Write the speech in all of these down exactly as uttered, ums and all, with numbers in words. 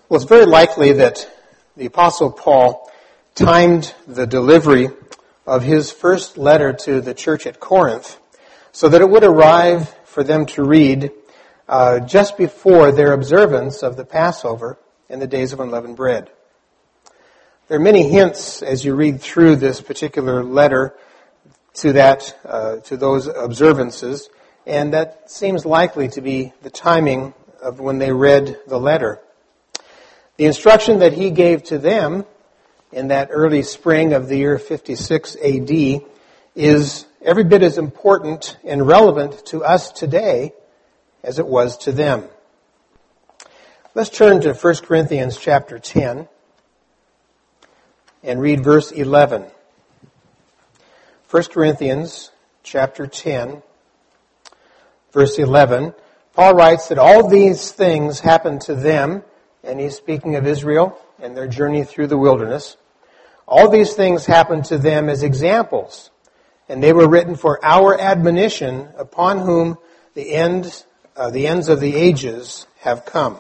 Well, it's very likely that the Apostle Paul timed the delivery of his first letter to the church at Corinth so that it would arrive for them to read uh, just before their observance of the Passover and the days of unleavened bread. There are many hints as you read through this particular letter to that, uh, to those observances, and that seems likely to be the timing of when they read the letter. The instruction that he gave to them in that early spring of the year fifty-six A D is every bit as important and relevant to us today as it was to them. Let's turn to First Corinthians chapter ten and read verse eleven. First Corinthians chapter ten, verse eleven. Paul writes that all these things happened to them, and he's speaking of Israel and their journey through the wilderness. All these things happened to them as examples, and they were written for our admonition, upon whom the end, uh, the ends of the ages have come.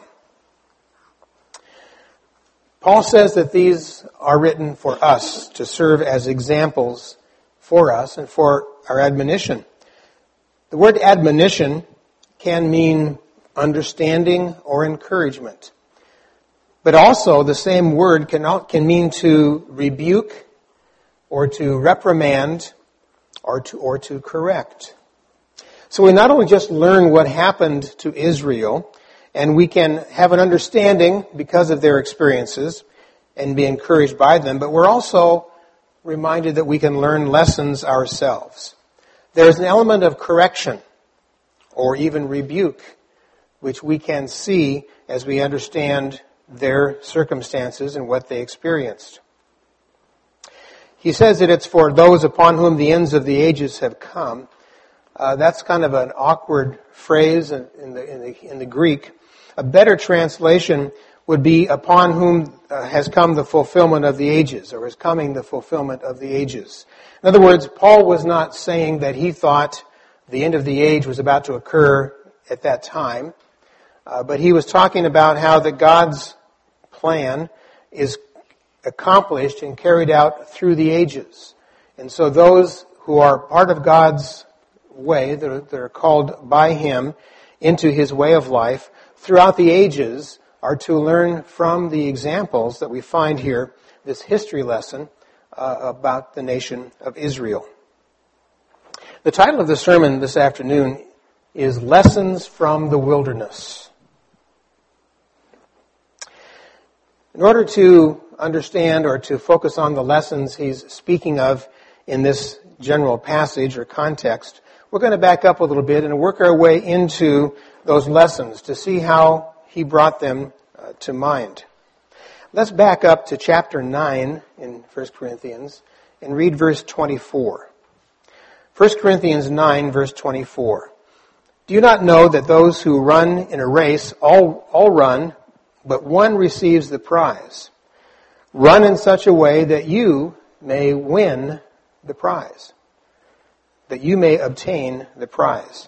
Paul says that these are written for us to serve as examples for us and for our admonition. The word admonition can mean understanding or encouragement. But also the same word can, can mean to rebuke or to reprimand or to, or to correct. So we not only just learn what happened to Israel, and we can have an understanding because of their experiences and be encouraged by them, but we're also reminded that we can learn lessons ourselves. There's an element of correction or even rebuke which we can see as we understand their circumstances and what they experienced. He says that it's for those upon whom the ends of the ages have come. Uh, that's kind of an awkward phrase in, in, the, in, the, in the Greek. A better translation would be upon whom uh, has come the fulfillment of the ages, or is coming the fulfillment of the ages. In other words, Paul was not saying that he thought the end of the age was about to occur at that time, uh, but he was talking about how that God's plan is accomplished and carried out through the ages. And so those who are part of God's way, that are, that are called by Him into His way of life, throughout the ages are to learn from the examples that we find here, this history lesson uh, about the nation of Israel. The title of the sermon this afternoon is Lessons from the Wilderness. In order to understand or to focus on the lessons he's speaking of in this general passage or context, we're going to back up a little bit and work our way into those lessons to see how he brought them uh, to mind. Let's back up to chapter nine in First Corinthians and read verse twenty-four. First Corinthians nine, verse twenty-four. Do you not know that those who run in a race all, all run, but one receives the prize? Run in such a way that you may win the prize, that you may obtain the prize.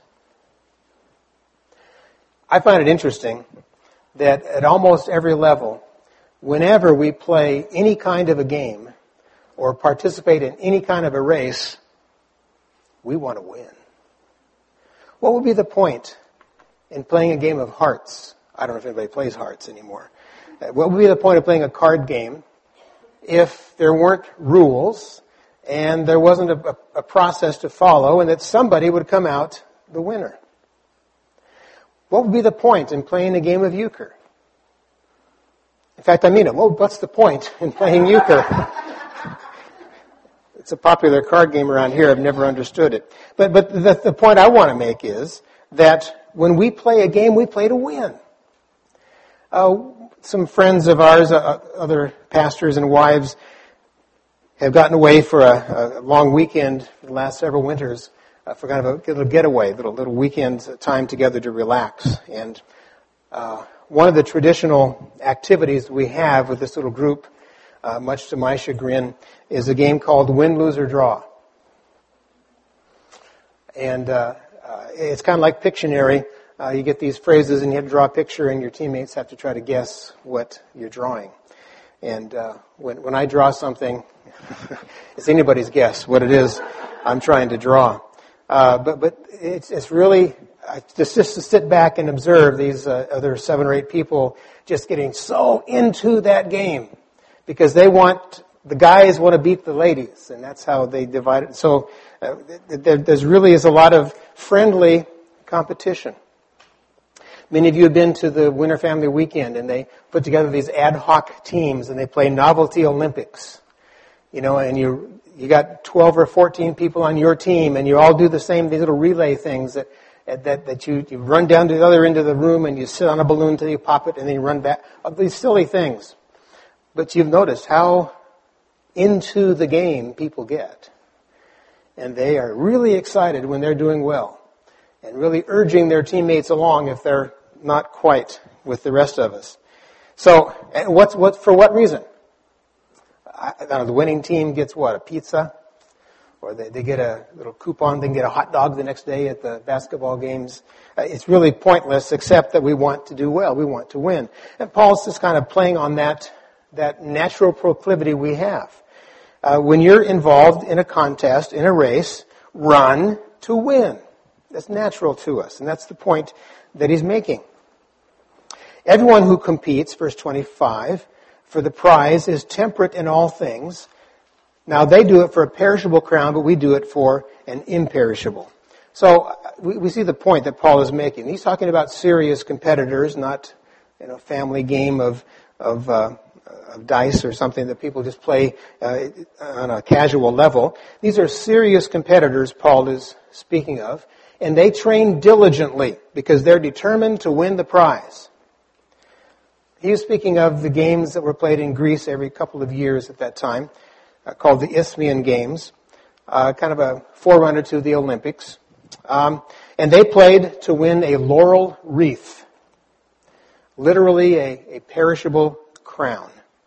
I find it interesting that at almost every level, whenever we play any kind of a game or participate in any kind of a race, we want to win. What would be the point in playing a game of hearts? I don't know if anybody plays hearts anymore. What would be the point of playing a card game if there weren't rules and there wasn't a, a process to follow and that somebody would come out the winner? What would be the point in playing a game of euchre? In fact, I mean it. Well, what's the point in playing euchre? It's a popular card game around here. I've never understood it. But but the, the point I want to make is that when we play a game, we play to win. Uh, some friends of ours, uh, other pastors and wives, have gotten away for a, a long weekend for the last several winters. Uh, for kind of a little getaway, little little weekend time together to relax. And uh, one of the traditional activities we have with this little group, uh, much to my chagrin, is a game called Win, Lose, or Draw. And uh, uh, it's kind of like Pictionary, uh, you get these phrases and you have to draw a picture and your teammates have to try to guess what you're drawing. And uh, when, when I draw something, it's anybody's guess what it is I'm trying to draw. Uh, but but it's, it's really, uh, just, just to sit back and observe these uh, other seven or eight people just getting so into that game because they want, the guys want to beat the ladies, and that's how they divide it. So uh, there there's really is a lot of friendly competition. Many of you have been to the Winter Family Weekend, and they put together these ad hoc teams, and they play novelty Olympics. You know, and you you got twelve or fourteen people on your team, and you all do the same, these little relay things that that that you, you run down to the other end of the room, and you sit on a balloon until you pop it, and then you run back. These silly things. But you've noticed how into the game people get. And they are really excited when they're doing well, and really urging their teammates along if they're not quite with the rest of us. So, what's what for what reason? I, I don't know, the winning team gets what, a pizza? Or they, they get a little coupon, they can get a hot dog the next day at the basketball games. Uh, it's really pointless, except that we want to do well, we want to win. And Paul's just kind of playing on that, that natural proclivity we have. Uh, when you're involved in a contest, in a race, run to win. That's natural to us, and that's the point that he's making. Everyone who competes, verse twenty-five, for the prize is temperate in all things. Now they do it for a perishable crown, but we do it for an imperishable. So we, we see the point that Paul is making. He's talking about serious competitors, not, you know, family game of of, uh, of dice or something that people just play uh, on a casual level. These are serious competitors Paul is speaking of, and they train diligently because they're determined to win the prize. He was speaking of the games that were played in Greece every couple of years at that time, uh, called the Isthmian Games, uh, kind of a forerunner to the Olympics. Um, and they played to win a laurel wreath, literally a, a perishable crown.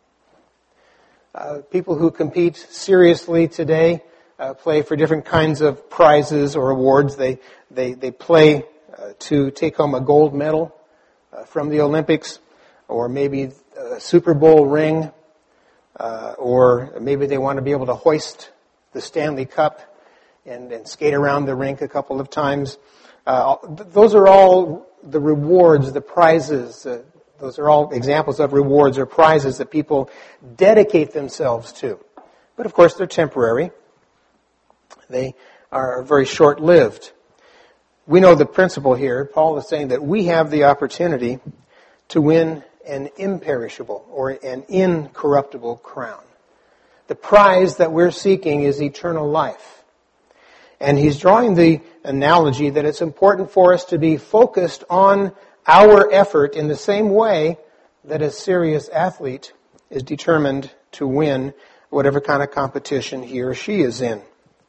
Uh, people who compete seriously today uh, play for different kinds of prizes or awards. They they they play uh, to take home a gold medal uh, from the Olympics, or maybe a Super Bowl ring, uh, or maybe they want to be able to hoist the Stanley Cup and, and skate around the rink a couple of times. Uh, those are all the rewards, the prizes. Uh, those are all examples of rewards or prizes that people dedicate themselves to. But of course, they're temporary. They are very short-lived. We know the principle here. Paul is saying that we have the opportunity to win an imperishable or an incorruptible crown. The prize that we're seeking is eternal life. And he's drawing the analogy that it's important for us to be focused on our effort in the same way that a serious athlete is determined to win whatever kind of competition he or she is in.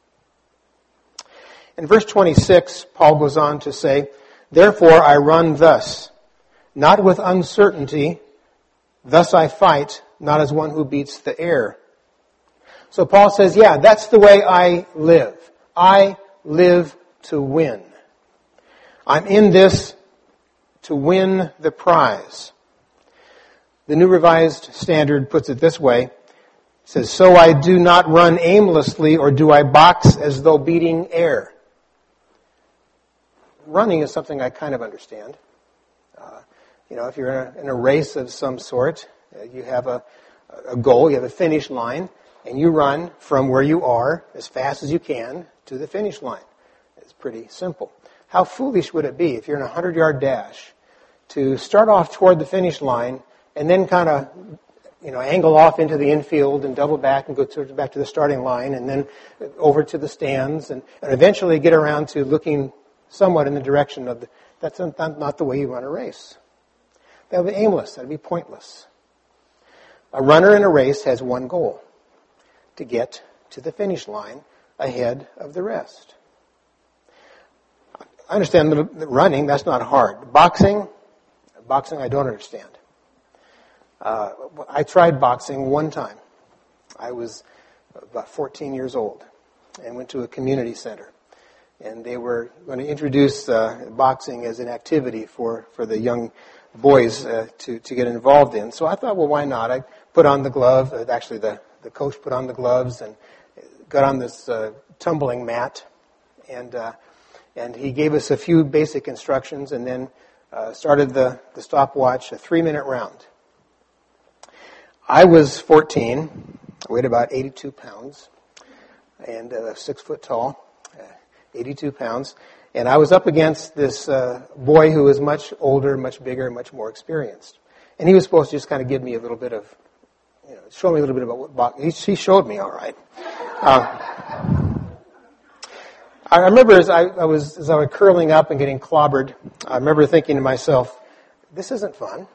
In verse twenty-six, Paul goes on to say, "Therefore I run thus, not with uncertainty, thus I fight, not as one who beats the air." So Paul says, yeah, that's the way I live. I live to win. I'm in this to win the prize. The New Revised Standard puts it this way. It says, "So I do not run aimlessly, or do I box as though beating air." Running is something I kind of understand. Uh, you know, if you're in a, in a race of some sort, uh, you have a, a goal, you have a finish line, and you run from where you are as fast as you can to the finish line. It's pretty simple. How foolish would it be if you're in a hundred-yard dash to start off toward the finish line and then kind of, you know, angle off into the infield and double back and go to, back to the starting line and then over to the stands and, and eventually get around to looking somewhat in the direction of the, that's not, not the way you run a race. That would be aimless. That would be pointless. A runner in a race has one goal: to get to the finish line ahead of the rest. I understand that running, that's not hard. Boxing, boxing I don't understand. Uh, I tried boxing one time. I was about fourteen years old and went to a community center. and they were going to introduce uh, boxing as an activity for, for the young boys uh, to, to get involved in. So I thought, well, why not? I put on the glove. Uh, actually, the, the coach put on the gloves and got on this uh, tumbling mat, and uh, and he gave us a few basic instructions, and then uh, started the, the stopwatch, a three-minute round. I was fourteen, I weighed about eighty-two pounds, and uh, six foot tall, uh, eighty-two pounds, and I was up against this uh, boy who was much older, much bigger, much more experienced. And he was supposed to just kind of give me a little bit of, you know, show me a little bit about what boxing. He showed me all right. Uh, I remember as I, I was as I was curling up and getting clobbered, I remember thinking to myself, "This isn't fun.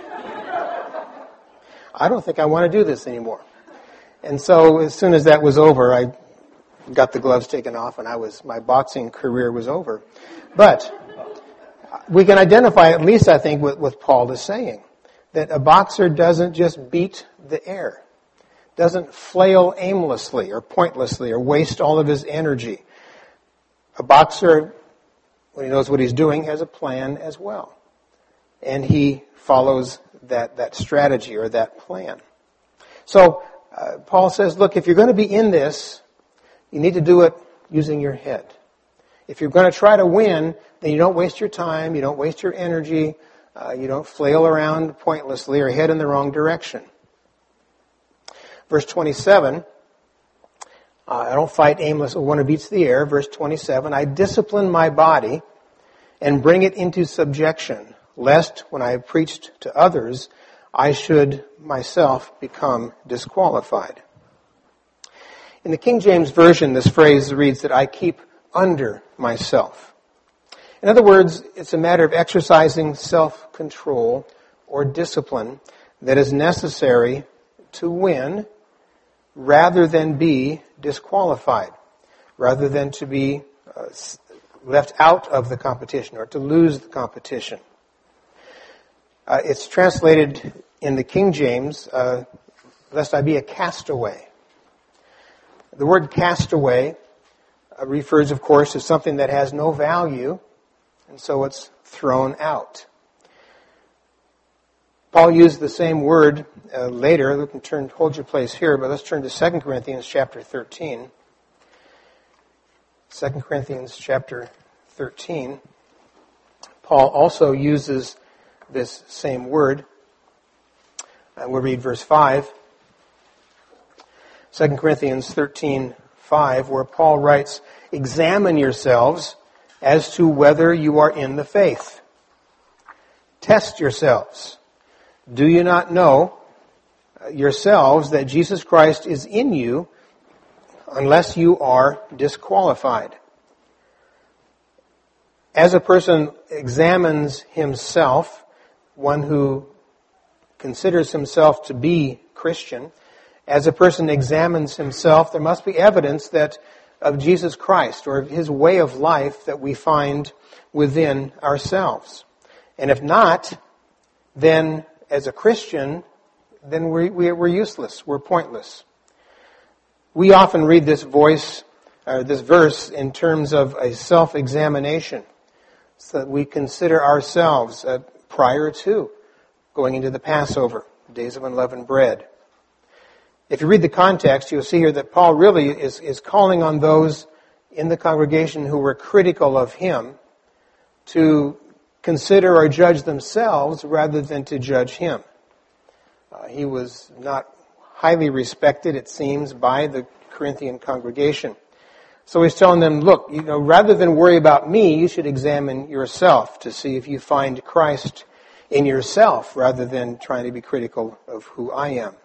I don't think I want to do this anymore." And so, as soon as that was over, I got the gloves taken off, and I was my boxing career was over. But we can identify, at least I think, what, what Paul is saying, that a boxer doesn't just beat the air, doesn't flail aimlessly or pointlessly or waste all of his energy. A boxer, when he knows what he's doing, has a plan as well. And he follows that, that strategy or that plan. So uh, Paul says, look, if you're going to be in this, you need to do it using your head. If you're going to try to win, then you don't waste your time, you don't waste your energy, uh, you don't flail around pointlessly or head in the wrong direction. Verse twenty-seven, uh, I don't fight aimlessly, one who beats the air. Verse twenty-seven, I discipline my body and bring it into subjection, lest when I have preached to others, I should myself become disqualified. In the King James Version, this phrase reads that I keep under myself. In other words, it's a matter of exercising self-control or discipline that is necessary to win rather than be disqualified, rather than to be uh, left out of the competition or to lose the competition. Uh, it's translated in the King James, uh, lest I be a castaway. The word castaway uh, refers, of course, to something that has no value, and so it's thrown out. Paul used the same word uh, later. We can turn, hold your place here, but let's turn to Second Corinthians chapter thirteen. Second Corinthians chapter thirteen. Paul also uses this same word. And we'll read verse five. Second Corinthians thirteen five, where Paul writes, examine yourselves as to whether you are in the faith. Test yourselves. Do you not know yourselves that Jesus Christ is in you unless you are disqualified? As a person examines himself, one who considers himself to be Christian, as a person examines himself, there must be evidence that of Jesus Christ or of his way of life that we find within ourselves. And if not, then as a Christian, then we're, we're useless, we're pointless. We often read this voice, or this verse in terms of a self-examination, so that we consider ourselves uh, prior to going into the Passover, days of unleavened bread. If you read the context, you'll see here that Paul really is, is calling on those in the congregation who were critical of him to consider or judge themselves rather than to judge him. Uh, he was not highly respected, it seems, by the Corinthian congregation. So he's telling them, look, you know, rather than worry about me, you should examine yourself to see if you find Christ in yourself rather than trying to be critical of who I am.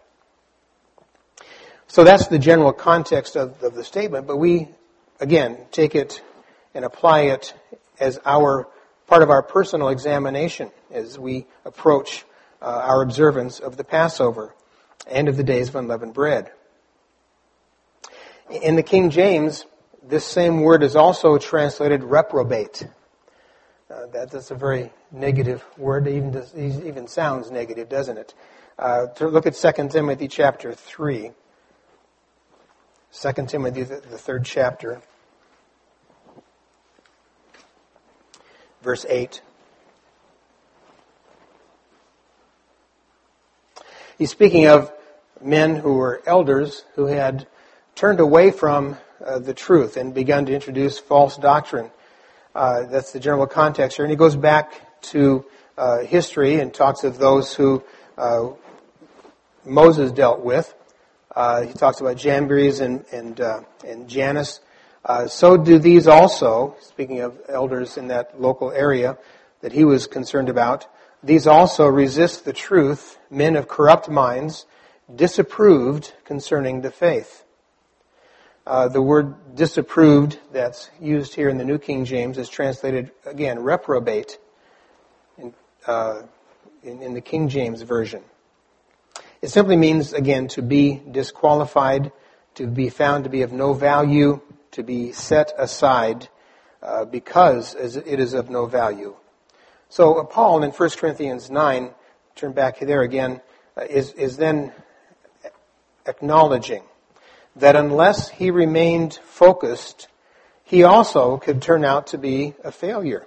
So that's the general context of, of the statement, but we, again, take it and apply it as our part of our personal examination as we approach uh, our observance of the Passover and of the days of unleavened bread. In the King James, this same word is also translated reprobate. Uh, that, that's a very negative word. It even, does, it even sounds negative, doesn't it? Uh, to look at Second Timothy chapter three. Second Timothy, the, the third chapter. verse eight. He's speaking of men who were elders who had turned away from uh, the truth and begun to introduce false doctrine. Uh, that's the general context here. And he goes back to uh, history and talks of those who uh, Moses dealt with. Uh, he talks about Jambres and and, uh, and Jannes. Uh, so do these also, speaking of elders in that local area that he was concerned about, these also resist the truth, men of corrupt minds, disapproved concerning the faith. Uh, the word disapproved that's used here in the New King James is translated, again, reprobate in, uh, in, in the King James Version. It simply means, again, to be disqualified, to be found to be of no value, to be set aside uh, because it is of no value. So uh, Paul in First Corinthians nine, turn back there again, uh, is, is then acknowledging that unless he remained focused, he also could turn out to be a failure.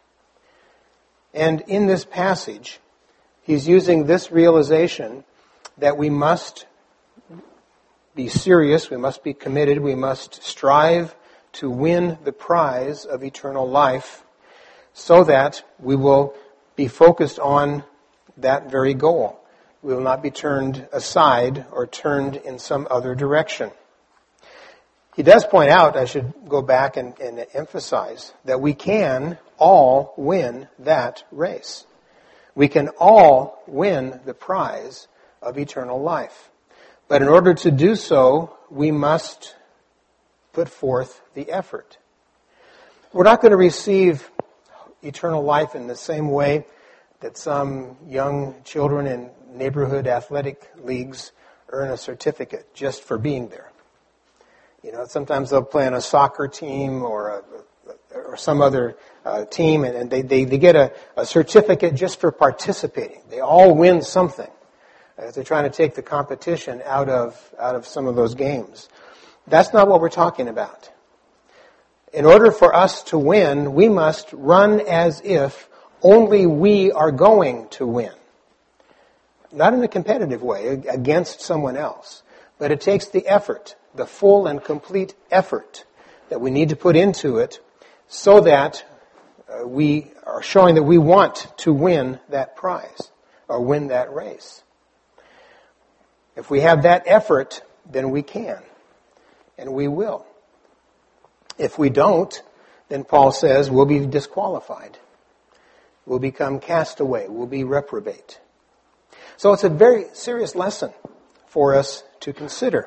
And in this passage, he's using this realization that we must be serious, we must be committed, we must strive to win the prize of eternal life so that we will be focused on that very goal. We will not be turned aside or turned in some other direction. He does point out, I should go back and, and emphasize, that we can all win that race. We can all win the prize of eternal life. But in order to do so, we must put forth the effort. We're not going to receive eternal life in the same way that some young children in neighborhood athletic leagues earn a certificate just for being there. You know, sometimes they'll play on a soccer team or a, or some other uh, team, and, and they, they, they get a, a certificate just for participating. They all win something. As they're trying to take the competition out of out of some of those games. That's not what we're talking about. In order for us to win, we must run as if only we are going to win. Not in a competitive way, against someone else. But it takes the effort, the full and complete effort that we need to put into it so that uh, we are showing that we want to win that prize or win that race. If we have that effort, then we can, and we will. If we don't, then Paul says we'll be disqualified. We'll become castaway. We'll be reprobate. So it's a very serious lesson for us to consider.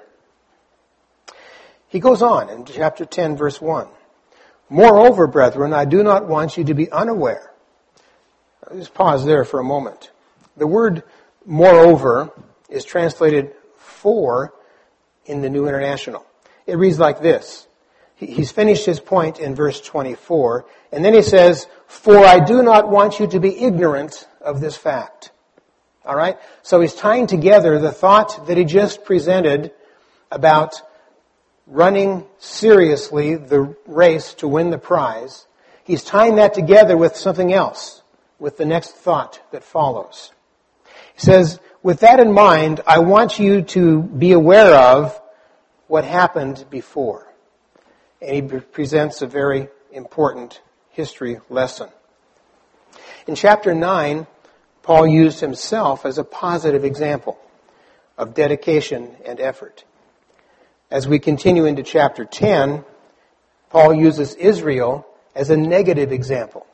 He goes on in chapter ten, verse one. Moreover, brethren, I do not want you to be unaware. I'll just pause there for a moment. The word moreover is translated for in the New International. It reads like this. He's finished his point in verse twenty-four, and then he says, for I do not want you to be ignorant of this fact. All right? So he's tying together the thought that he just presented about running seriously the race to win the prize. He's tying that together with something else, with the next thought that follows. He says, with that in mind, I want you to be aware of what happened before. And he presents a very important history lesson. In chapter nine, Paul used himself as a positive example of dedication and effort. As we continue into chapter ten, Paul uses Israel as a negative example.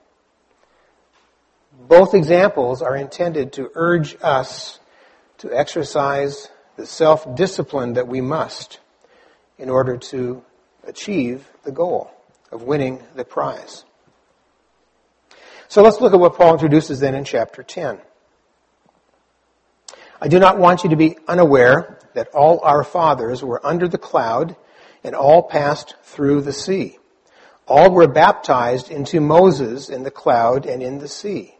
Both examples are intended to urge us to exercise the self-discipline that we must in order to achieve the goal of winning the prize. So let's look at what Paul introduces then in chapter ten. I do not want you to be unaware that all our fathers were under the cloud and all passed through the sea. All were baptized into Moses in the cloud and in the sea.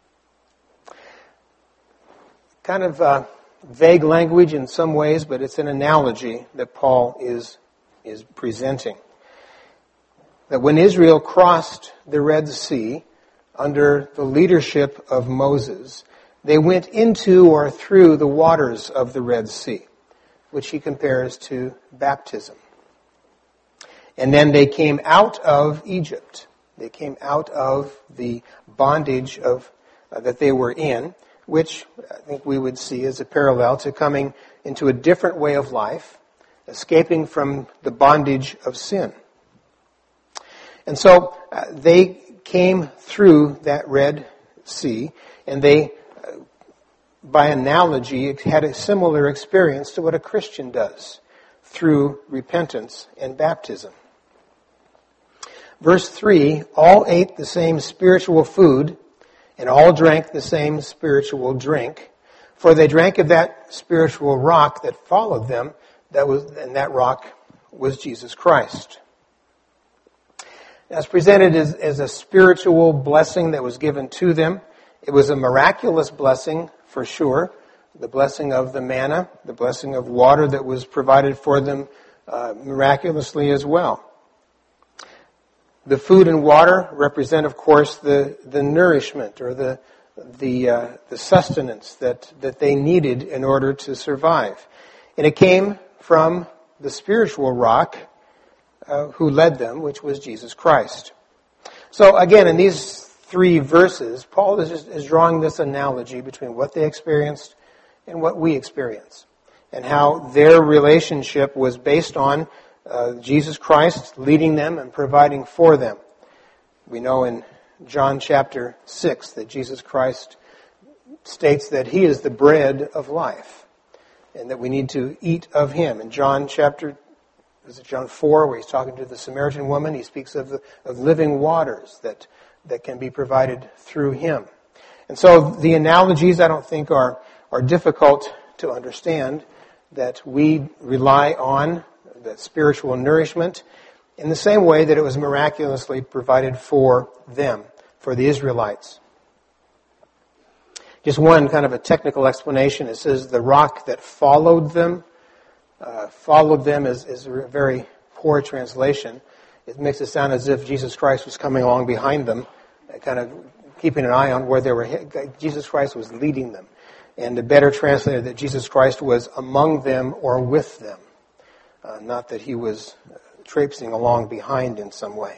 Kind of uh, vague language in some ways, but it's an analogy that Paul is, is presenting. That when Israel crossed the Red Sea, under the leadership of Moses, they went into or through the waters of the Red Sea, which he compares to baptism. And then they came out of Egypt. They came out of the bondage of uh, that they were in, which I think we would see as a parallel to coming into a different way of life, escaping from the bondage of sin. And so uh, they came through that Red Sea, and they, uh, by analogy, had a similar experience to what a Christian does through repentance and baptism. Verse three, all ate the same spiritual food, and all drank the same spiritual drink, for they drank of that spiritual rock that followed them, that was, and that rock was Jesus Christ. As presented as, as a spiritual blessing that was given to them, it was a miraculous blessing for sure. The blessing of the manna, the blessing of water that was provided for them uh, miraculously as well. The food and water represent, of course, the, the nourishment or the the uh, the sustenance that, that they needed in order to survive. And it came from the spiritual rock uh, who led them, which was Jesus Christ. So again, in these three verses, Paul is, just, is drawing this analogy between what they experienced and what we experience, and how their relationship was based on Uh, Jesus Christ leading them and providing for them. We know in John chapter six that Jesus Christ states that He is the bread of life and that we need to eat of Him. In John chapter, is it John four, where He's talking to the Samaritan woman, He speaks of, the, of living waters that, that can be provided through Him. And so the analogies, I don't think, are, are difficult to understand, that we rely on that spiritual nourishment in the same way that it was miraculously provided for them, for the Israelites. Just one kind of a technical explanation. It says the rock that followed them. Uh, followed them is, is a very poor translation. It makes it sound as if Jesus Christ was coming along behind them, kind of keeping an eye on where they were. Jesus Christ was leading them. And the better translated that Jesus Christ was among them or with them. Uh, not that He was traipsing along behind in some way.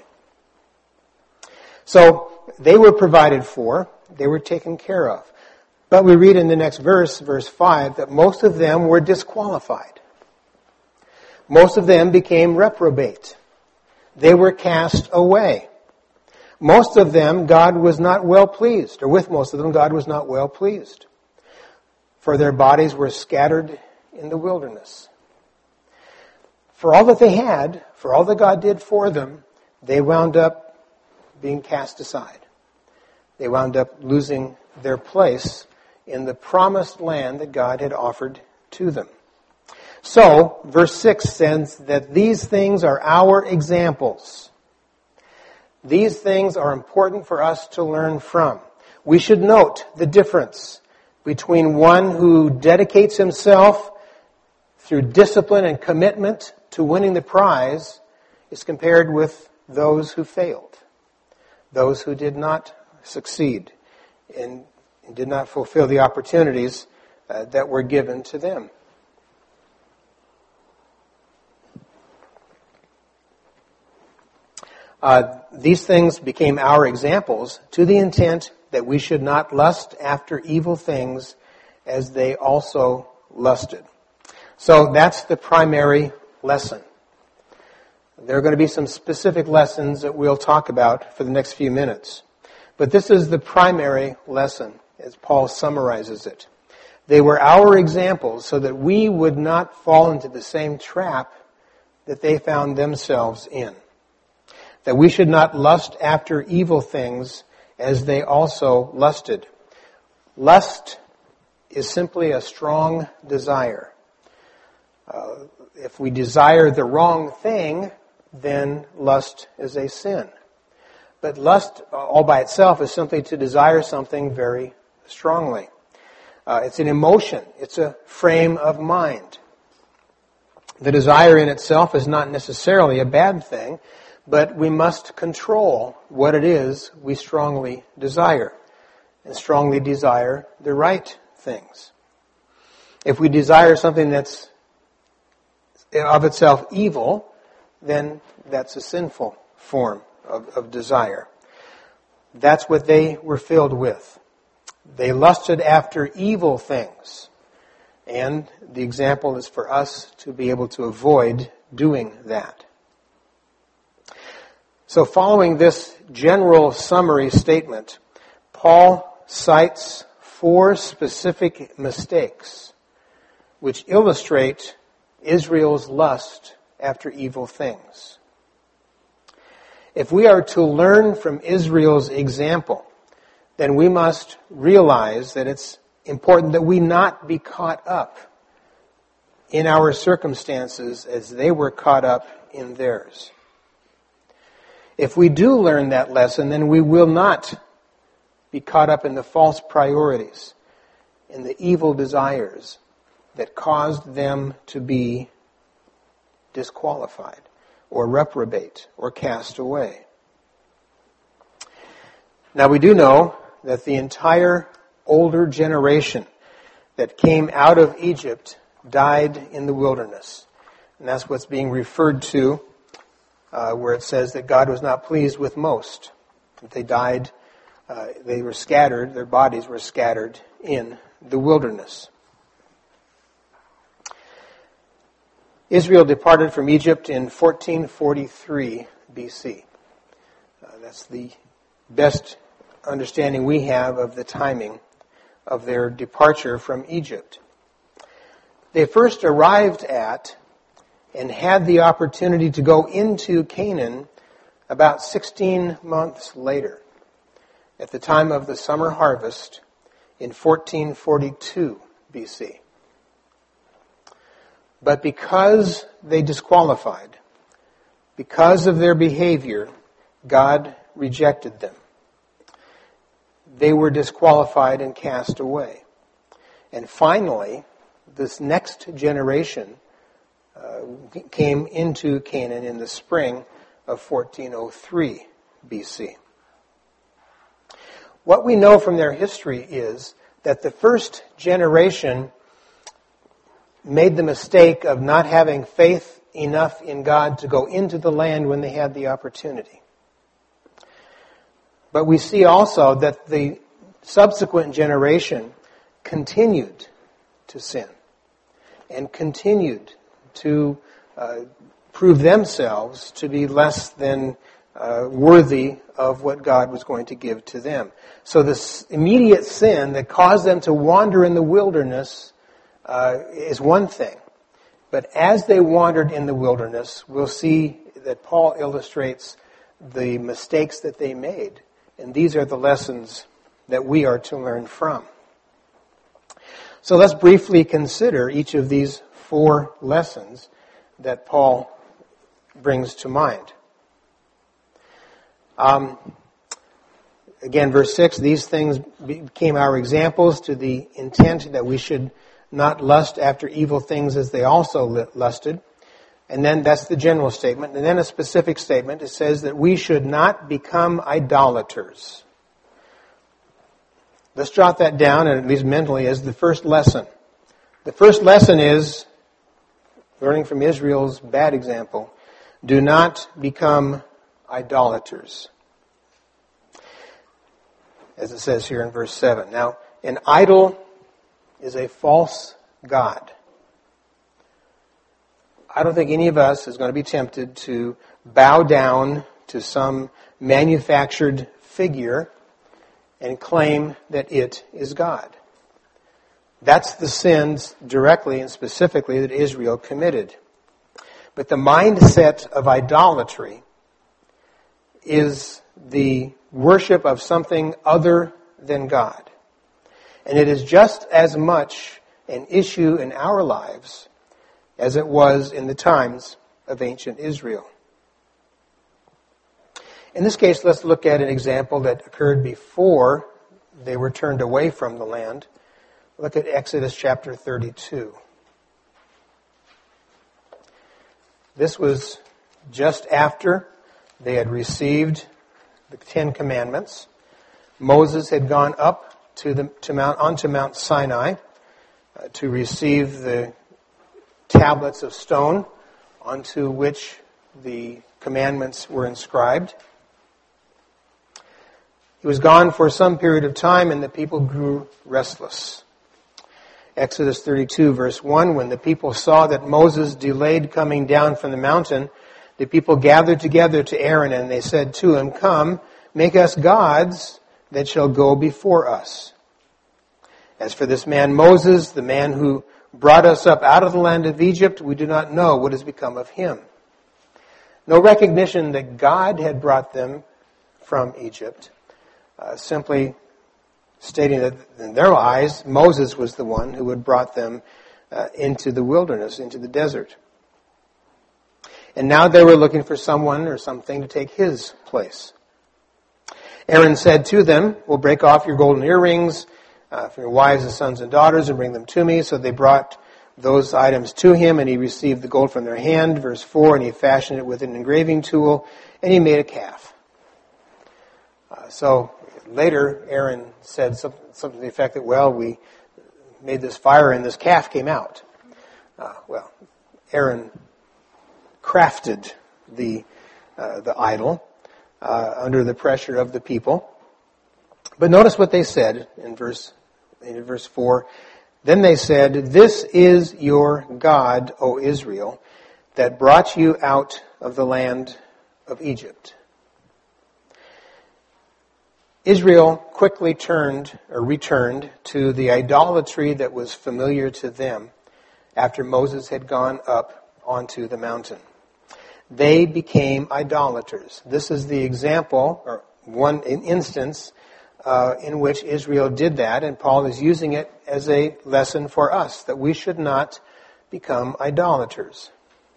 So they were provided for. They were taken care of. But we read in the next verse, verse five, that most of them were disqualified. Most of them became reprobate. They were cast away. Most of them God was not well pleased, or with most of them God was not well pleased. For their bodies were scattered in the wilderness. For all that they had, for all that God did for them, they wound up being cast aside. They wound up losing their place in the promised land that God had offered to them. So, verse six says that these things are our examples. These things are important for us to learn from. We should note the difference between one who dedicates himself through discipline and commitment to winning the prize is compared with those who failed, those who did not succeed and did not fulfill the opportunities uh, that were given to them. Uh, these things became our examples to the intent that we should not lust after evil things as they also lusted. So that's the primary lesson. There are going to be some specific lessons that we'll talk about for the next few minutes. But this is the primary lesson, as Paul summarizes it. They were our examples so that we would not fall into the same trap that they found themselves in. That we should not lust after evil things as they also lusted. Lust is simply a strong desire. Uh, if we desire the wrong thing, then lust is a sin. But lust all by itself is simply to desire something very strongly. Uh, it's an emotion. It's a frame of mind. The desire in itself is not necessarily a bad thing, but we must control what it is we strongly desire, and strongly desire the right things. If we desire something that's of itself evil, then that's a sinful form of, of desire. That's what they were filled with. They lusted after evil things. And the example is for us to be able to avoid doing that. So following this general summary statement, Paul cites four specific mistakes which illustrate Israel's lust after evil things. If we are to learn from Israel's example, then we must realize that it's important that we not be caught up in our circumstances as they were caught up in theirs. If we do learn that lesson, then we will not be caught up in the false priorities, in the evil desires that caused them to be disqualified or reprobate or cast away. Now we do know that the entire older generation that came out of Egypt died in the wilderness. And that's what's being referred to uh, where it says that God was not pleased with most. That they died, uh, they were scattered, their bodies were scattered in the wilderness. Israel departed from Egypt in fourteen forty-three B C. Uh, that's the best understanding we have of the timing of their departure from Egypt. They first arrived at and had the opportunity to go into Canaan about sixteen months later, at the time of the summer harvest in fourteen forty-two B C. But because they disqualified, because of their behavior, God rejected them. They were disqualified and cast away. And finally, this next generation uh, came into Canaan in the spring of fourteen oh three B C. What we know from their history is that the first generation made the mistake of not having faith enough in God to go into the land when they had the opportunity. But we see also that the subsequent generation continued to sin and continued to uh, prove themselves to be less than uh, worthy of what God was going to give to them. So this immediate sin that caused them to wander in the wilderness uh, is one thing. But as they wandered in the wilderness, we'll see that Paul illustrates the mistakes that they made. And these are the lessons that we are to learn from. So let's briefly consider each of these four lessons that Paul brings to mind. Um, again, verse six, these things became our examples to the intent that we should not lust after evil things as they also lusted. And then that's the general statement. And then a specific statement. It says that we should not become idolaters. Let's jot that down, and at least mentally, as the first lesson. The first lesson is, learning from Israel's bad example, do not become idolaters. As it says here in verse seven. Now, an idol is a false god. I don't think any of us is going to be tempted to bow down to some manufactured figure and claim that it is God. That's the sins directly and specifically that Israel committed. But the mindset of idolatry is the worship of something other than God. And it is just as much an issue in our lives as it was in the times of ancient Israel. In this case, let's look at an example that occurred before they were turned away from the land. Look at Exodus chapter thirty-two. This was just after They had received the Ten Commandments. Moses had gone up to the to Mount onto Mount Sinai uh, to receive the tablets of stone onto which the commandments were inscribed. He was gone for some period of time, and the people grew restless. Exodus thirty-two, verse one, when the people saw that Moses delayed coming down from the mountain, the people gathered together to Aaron, and they said to him, "Come, make us gods that shall go before us. As for this man Moses, the man who brought us up out of the land of Egypt, we do not know what has become of him." No recognition that God had brought them from Egypt, uh, simply stating that in their eyes, Moses was the one who had brought them uh, into the wilderness, into the desert. And now they were looking for someone or something to take his place. Aaron said to them, "We'll break off your golden earrings uh, from your wives and sons and daughters and bring them to me." So they brought those items to him, and he received the gold from their hand. Verse four, and he fashioned it with an engraving tool, and he made a calf. Uh, so later, Aaron said something, something to the effect that, well, we made this fire and this calf came out. Uh, well, Aaron crafted the uh, the idol uh, under the pressure of the people. But notice what they said in verse in verse four. Then they said, "This is your God, O Israel, that brought you out of the land of Egypt." Israel quickly turned or returned to the idolatry that was familiar to them after Moses had gone up onto the mountain. They became idolaters. This is the example, or one instance, uh, in which Israel did that, and Paul is using it as a lesson for us, that we should not become idolaters.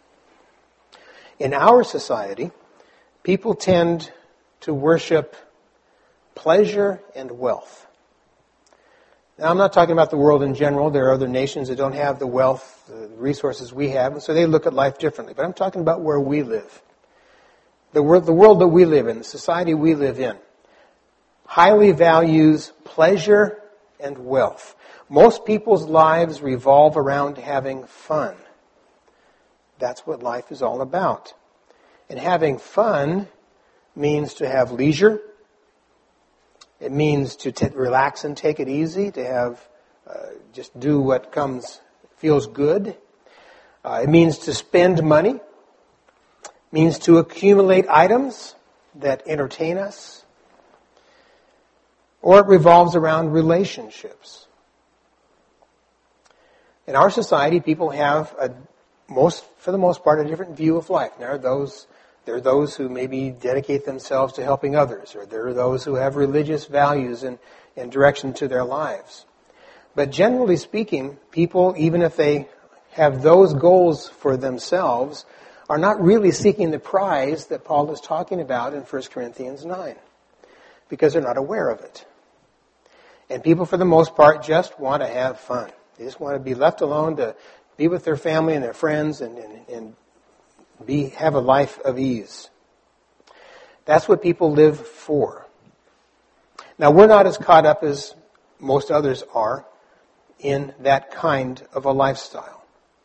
In our society, people tend to worship pleasure and wealth. Now, I'm not talking about the world in general. There are other nations that don't have the wealth, the resources we have, and so they look at life differently. But I'm talking about where we live. The world, the world that we live in, the society we live in, highly values pleasure and wealth. Most people's lives revolve around having fun. That's what life is all about. And having fun means to have leisure. It means to t- relax and take it easy, to have uh, just do what comes, feels good. Uh, it means to spend money. It means to accumulate items that entertain us. Or it revolves around relationships. In our society, people have, a most, for the most part, a different view of life. There are those There are those who maybe dedicate themselves to helping others, or there are those who have religious values and, and direction to their lives. But generally speaking, people, even if they have those goals for themselves, are not really seeking the prize that Paul is talking about in First Corinthians nine, because they're not aware of it. And people, for the most part, just want to have fun. They just want to be left alone to be with their family and their friends and, and, and Be, have a life of ease. That's what people live for. Now, we're not as caught up as most others are in that kind of a lifestyle.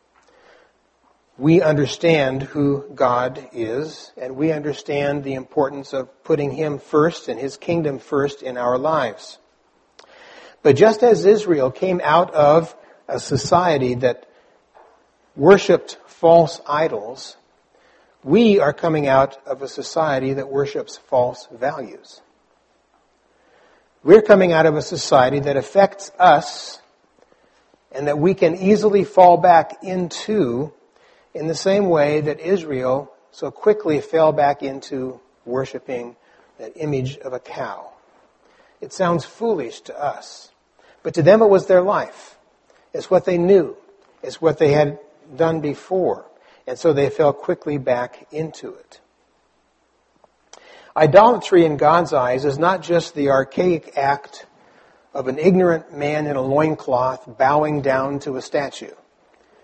We understand who God is, and we understand the importance of putting Him first and His kingdom first in our lives. But just as Israel came out of a society that worshipped false idols, we are coming out of a society that worships false values. We're coming out of a society that affects us and that we can easily fall back into in the same way that Israel so quickly fell back into worshiping that image of a cow. It sounds foolish to us, but to them it was their life. It's what they knew. It's what they had done before. And so they fell quickly back into it. Idolatry in God's eyes is not just the archaic act of an ignorant man in a loincloth bowing down to a statue.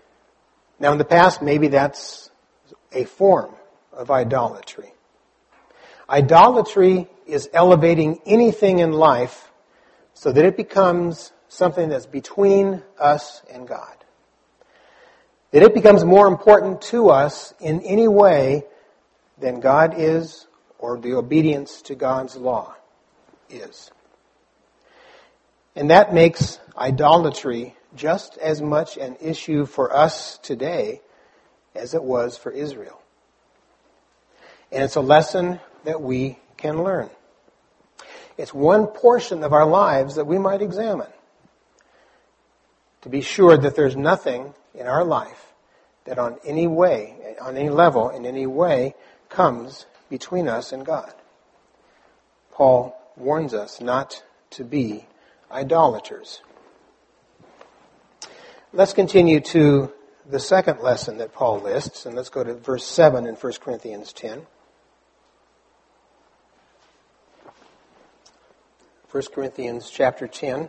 Now in the past, maybe that's a form of idolatry. Idolatry is elevating anything in life so that it becomes something that's between us and God. That it becomes more important to us in any way than God is or the obedience to God's law is. And that makes idolatry just as much an issue for us today as it was for Israel. And it's a lesson that we can learn. It's one portion of our lives that we might examine to be sure that there's nothing in our life that on any way, on any level, in any way, comes between us and God. Paul warns us not to be idolaters. Let's continue to the second lesson that Paul lists, and let's go to verse seven in First Corinthians ten. First Corinthians chapter ten.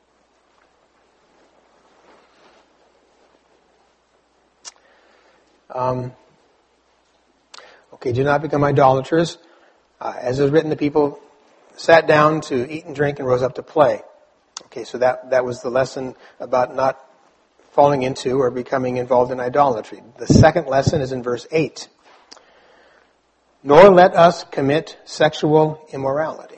Um, okay, do not become idolaters. Uh, as is written, the people sat down to eat and drink and rose up to play. Okay, so that, that was the lesson about not falling into or becoming involved in idolatry. The second lesson is in verse eight. Nor let us commit sexual immorality.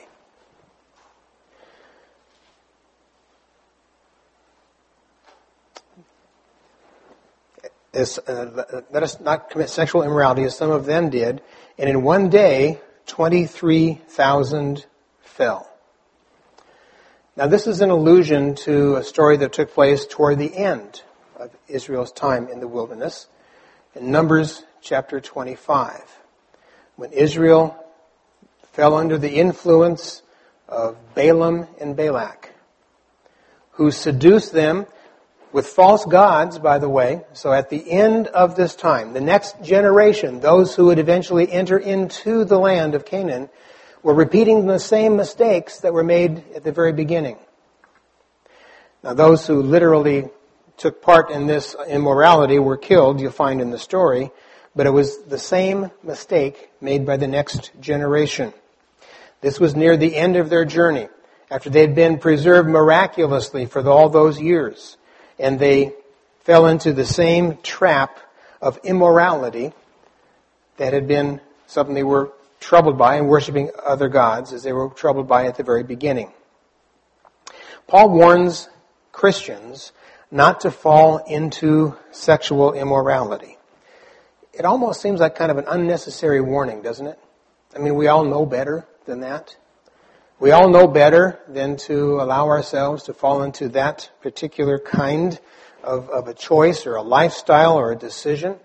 As, uh, let us not commit sexual immorality as some of them did, and in one day twenty-three thousand fell. Now this is an allusion to a story that took place toward the end of Israel's time in the wilderness, in Numbers chapter twenty-five, when Israel fell under the influence of Balaam and Balak, who seduced them with false gods, by the way. So at the end of this time, the next generation, those who would eventually enter into the land of Canaan, were repeating the same mistakes that were made at the very beginning. Now those who literally took part in this immorality were killed, you'll find in the story, but it was the same mistake made by the next generation. This was near the end of their journey, after they'd been preserved miraculously for all those years. And they fell into the same trap of immorality that had been something they were troubled by and worshiping other gods as they were troubled by at the very beginning. Paul warns Christians not to fall into sexual immorality. It almost seems like kind of an unnecessary warning, doesn't it? I mean, we all know better than that. We all know better than to allow ourselves to fall into that particular kind of, of a choice or a lifestyle or a decision.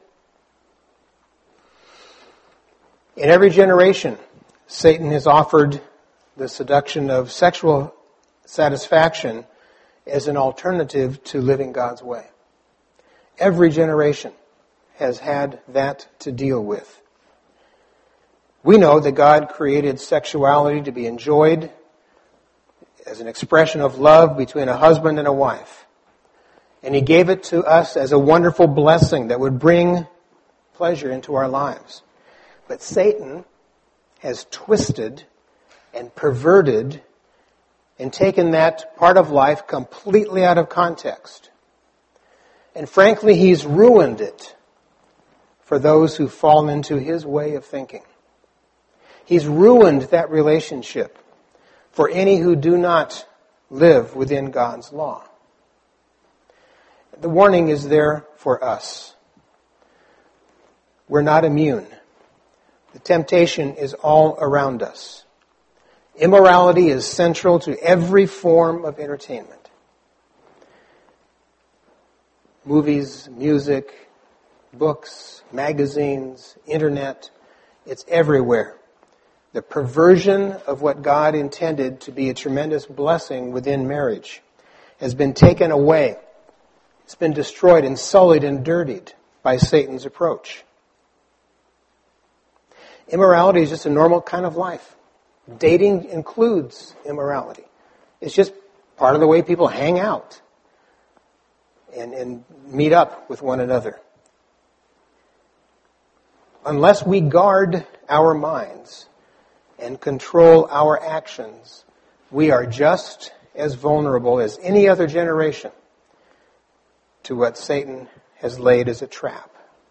In every generation, Satan has offered the seduction of sexual satisfaction as an alternative to living God's way. Every generation has had that to deal with. We know that God created sexuality to be enjoyed as an expression of love between a husband and a wife. And He gave it to us as a wonderful blessing that would bring pleasure into our lives. But Satan has twisted and perverted and taken that part of life completely out of context. And frankly, he's ruined it for those who fall into his way of thinking. He's ruined that relationship for any who do not live within God's law. The warning is there for us. We're not immune. The temptation is all around us. Immorality is central to every form of entertainment. Movies, music, books, magazines, internet, it's everywhere. The perversion of what God intended to be a tremendous blessing within marriage has been taken away. It's been destroyed and sullied and dirtied by Satan's approach. Immorality is just a normal kind of life. Dating includes immorality. It's just part of the way people hang out and, and meet up with one another. Unless we guard our minds and control our actions, we are just as vulnerable as any other generation to what Satan has laid as a trap.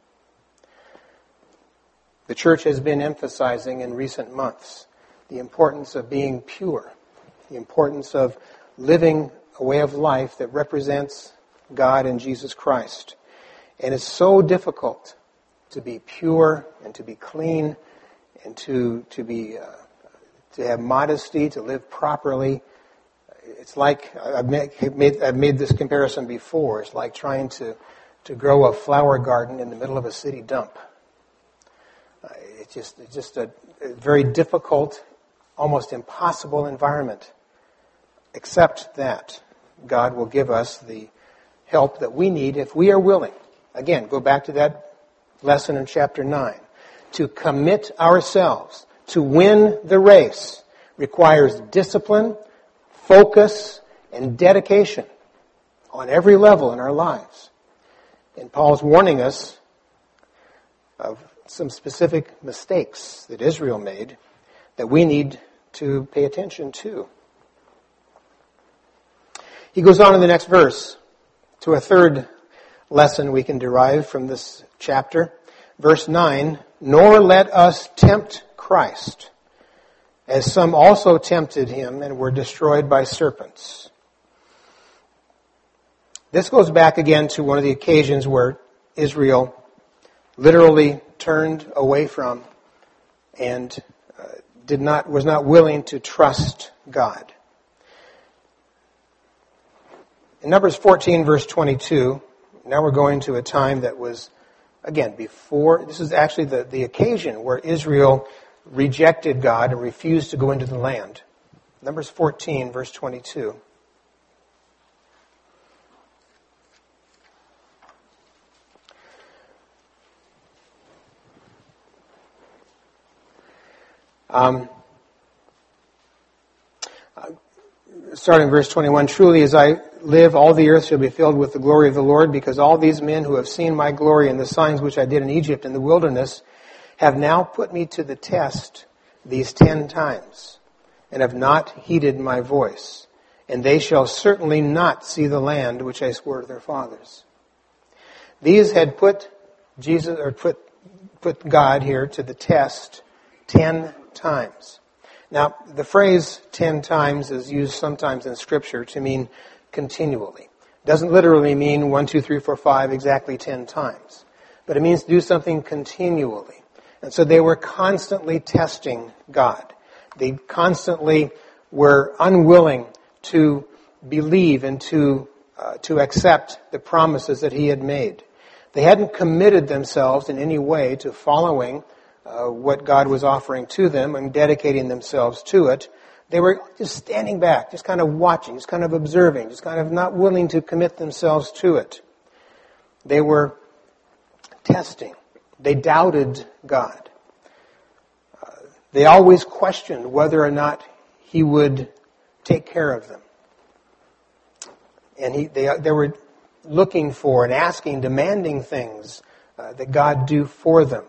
The church has been emphasizing in recent months the importance of being pure, the importance of living a way of life that represents God and Jesus Christ. And it's so difficult to be pure and to be clean and to to be uh, to have modesty, to live properly. It's like I've made I've made this comparison before. It's like trying to to grow a flower garden in the middle of a city dump. Uh, it's just it's just a, a very difficult, almost impossible environment. Except that God will give us the help that we need if we are willing. Again, go back to that lesson in chapter nine. To commit ourselves to win the race requires discipline, focus, and dedication on every level in our lives. And Paul's warning us of some specific mistakes that Israel made that we need to pay attention to. He goes on in the next verse to a third lesson we can derive from this chapter. Verse nine, nor let us tempt Christ, as some also tempted him and were destroyed by serpents. This goes back again to one of the occasions where Israel literally turned away from and uh, did not was not willing to trust God. In Numbers fourteen, verse twenty-two, now we're going to a time that was, again, before, this is actually the, the occasion where Israel rejected God and refused to go into the land. Numbers fourteen, verse twenty-two. Um, uh, starting verse twenty-one, truly as I live, all the earth shall be filled with the glory of the Lord, because all these men who have seen my glory and the signs which I did in Egypt in the wilderness have now put me to the test these ten times, and have not heeded my voice. And they shall certainly not see the land which I swore to their fathers. These had put Jesus, or put put God here to the test ten times. Now, the phrase ten times is used sometimes in Scripture to mean continually. It doesn't literally mean one, two, three, four, five, exactly ten times. But it means to do something continually. And so they were constantly testing God. They constantly were unwilling to believe and to uh, to accept the promises that He had made. They hadn't committed themselves in any way to following uh, what God was offering to them and dedicating themselves to it. They were just standing back, just kind of watching, just kind of observing, just kind of not willing to commit themselves to it. They were testing. They doubted God. Uh, they always questioned whether or not He would take care of them. And he, they, they were looking for and asking, demanding things uh, that God do for them.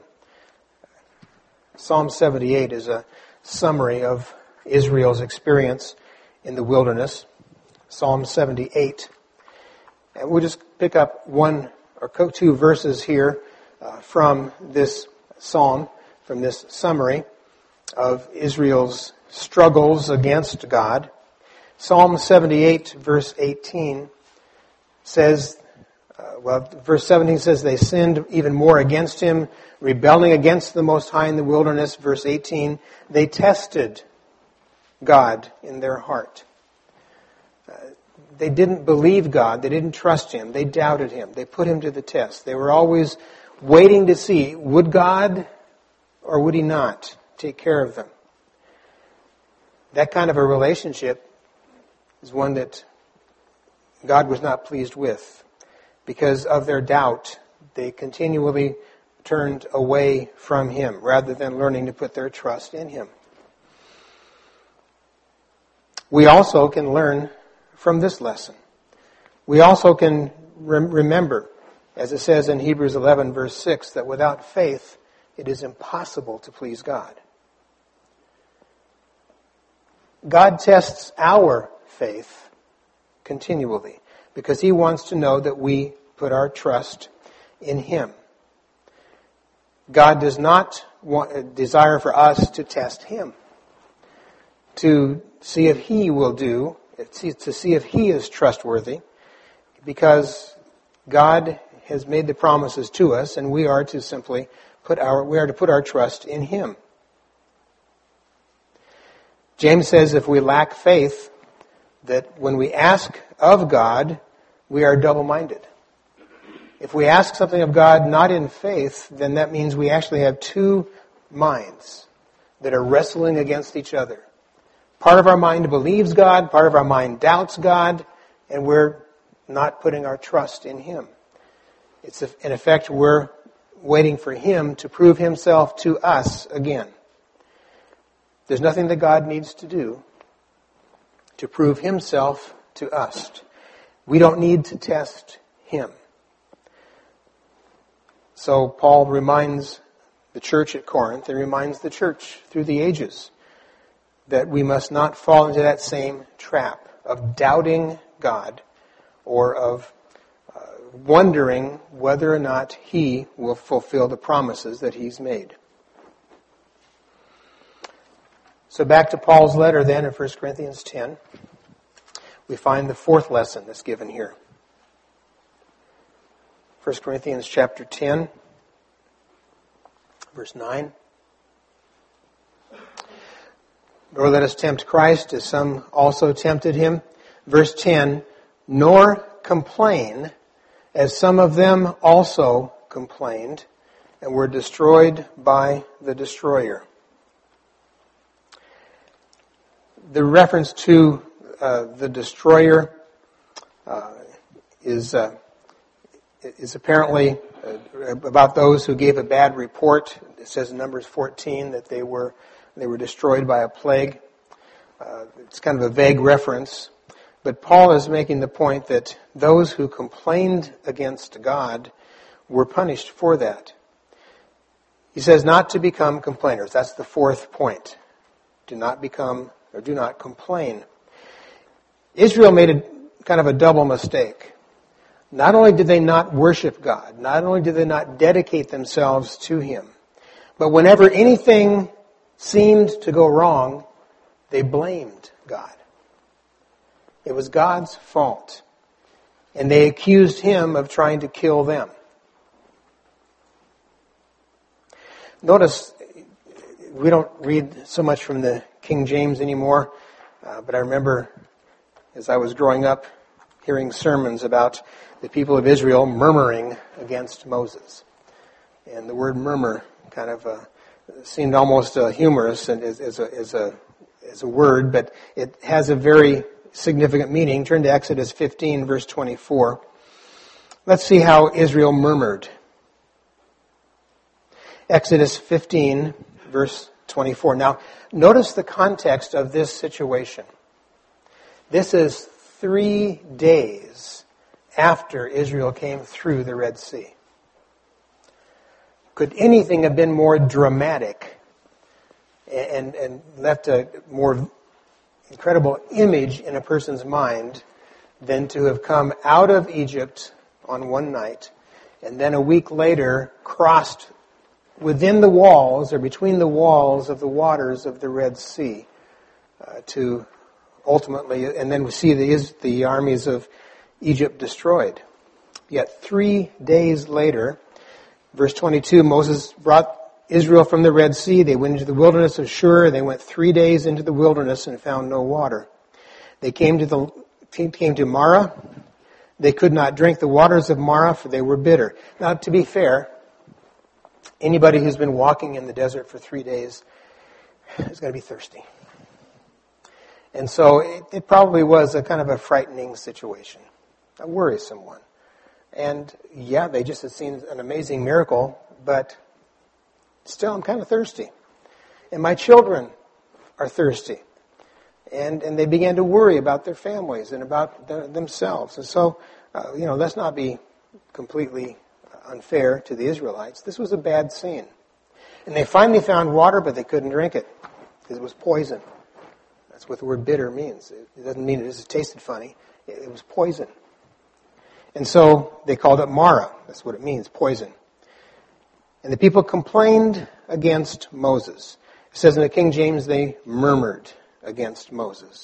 Psalm seventy-eight is a summary of Israel's experience in the wilderness. Psalm seventy-eight. And we'll just pick up one or two verses here uh, from this psalm, from this summary of Israel's struggles against God. Psalm seventy-eight, verse eighteen says, uh, well, verse seventeen says, they sinned even more against Him, rebelling against the Most High in the wilderness. Verse eighteen, they tested God in their heart. Uh, they didn't believe God. They didn't trust Him. They doubted Him. They put Him to the test. They were always waiting to see, would God or would He not take care of them? That kind of a relationship is one that God was not pleased with. Because of their doubt, they continually turned away from Him rather than learning to put their trust in Him. We also can learn from this lesson. We also can rem- remember, as it says in Hebrews eleven, verse six, that without faith, it is impossible to please God. God tests our faith continually because He wants to know that we put our trust in Him. God does not want, desire for us to test Him, to see if He will do, to see if He is trustworthy, because God has made the promises to us, and we are to simply put our we are to put our trust in Him. James says if we lack faith, that when we ask of God, we are double-minded. If we ask something of God not in faith, then that means we actually have two minds that are wrestling against each other. Part of our mind believes God, part of our mind doubts God, and we're not putting our trust in Him. It's in effect, we're waiting for Him to prove Himself to us again. There's nothing that God needs to do to prove Himself to us. We don't need to test Him. So Paul reminds the church at Corinth, and reminds the church through the ages, that we must not fall into that same trap of doubting God or of uh, wondering whether or not He will fulfill the promises that He's made. So back to Paul's letter then in First Corinthians ten. We find the fourth lesson that's given here. First Corinthians chapter ten, verse nine. Nor let us tempt Christ, as some also tempted Him. Verse ten, nor complain, as some of them also complained, and were destroyed by the destroyer. The reference to uh, the destroyer uh, is uh, is apparently uh, about those who gave a bad report. It says in Numbers fourteen that they were they were destroyed by a plague. Uh, it's kind of a vague reference, but Paul is making the point that those who complained against God were punished for that. He says not to become complainers. That's the fourth point. Do not become or do not complain. Israel made a kind of a double mistake. Not only did they not worship God, not only did they not dedicate themselves to Him, but whenever anything seemed to go wrong, they blamed God. It was God's fault. And they accused Him of trying to kill them. Notice, we don't read so much from the King James anymore, uh, but I remember as I was growing up hearing sermons about the people of Israel murmuring against Moses. And the word murmur kind of uh, seemed almost uh, humorous and as, as, a, as, a, as a word, but it has a very significant meaning. Turn to Exodus fifteen, verse twenty-four. Let's see how Israel murmured. Exodus fifteen, verse twenty-four. Now, notice the context of this situation. This is three days after Israel came through the Red Sea. Could anything have been more dramatic and, and left a more incredible image in a person's mind than to have come out of Egypt on one night and then a week later crossed within the walls or between the walls of the waters of the Red Sea uh, to ultimately, and then we see the, the armies of Egypt destroyed. Yet three days later, verse twenty-two, Moses brought Israel from the Red Sea. They went into the wilderness of Shur. They went three days into the wilderness and found no water. They came to the came to Marah. They could not drink the waters of Marah, for they were bitter. Now, to be fair, anybody who's been walking in the desert for three days is going to be thirsty. And so it, it probably was a kind of a frightening situation, a worrisome one. And yeah, they just had seen an amazing miracle, but still I'm kind of thirsty. And my children are thirsty. And and they began to worry about their families and about their, themselves. And so, uh, you know, let's not be completely unfair to the Israelites. This was a bad scene. And they finally found water, but they couldn't drink it because it was poison. That's what the word bitter means. It doesn't mean it just tasted funny. It was poison. And so they called it Mara. That's what it means, poison. And the people complained against Moses. It says in the King James they murmured against Moses.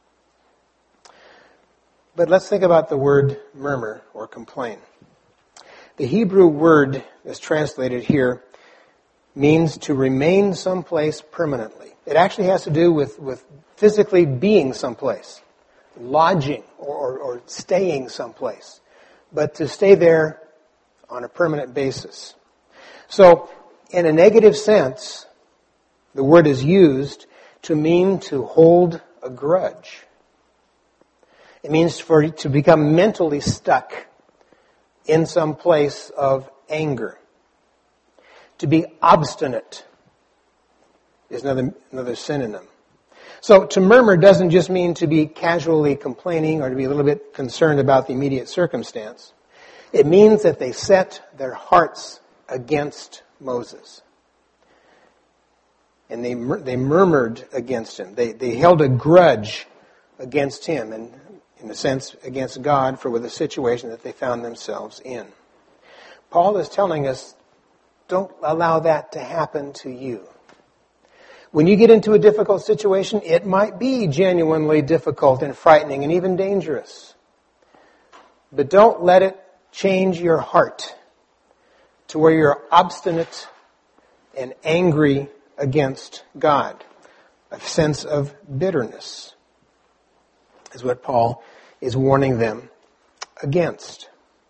But let's think about the word murmur or complain. The Hebrew word that's translated here means to remain someplace permanently. It actually has to do with, with physically being someplace, lodging or, or staying someplace, but to stay there on a permanent basis. So, in a negative sense, the word is used to mean to hold a grudge. It means for to become mentally stuck in some place of anger. To be obstinate is another, another synonym. So to murmur doesn't just mean to be casually complaining or to be a little bit concerned about the immediate circumstance. It means that they set their hearts against Moses. And they they murmured against him. They they held a grudge against him, and in a sense against God for the situation that they found themselves in. Paul is telling us, don't allow that to happen to you. When you get into a difficult situation, it might be genuinely difficult and frightening and even dangerous. But don't let it change your heart to where you're obstinate and angry against God. A sense of bitterness is what Paul is warning them against.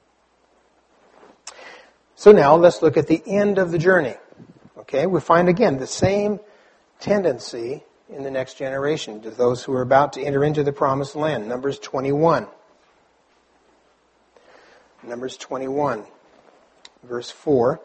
So now let's look at the end of the journey. Okay, we find again the same tendency in the next generation to those who are about to enter into the promised land. Numbers twenty-one. Numbers twenty-one, verse four.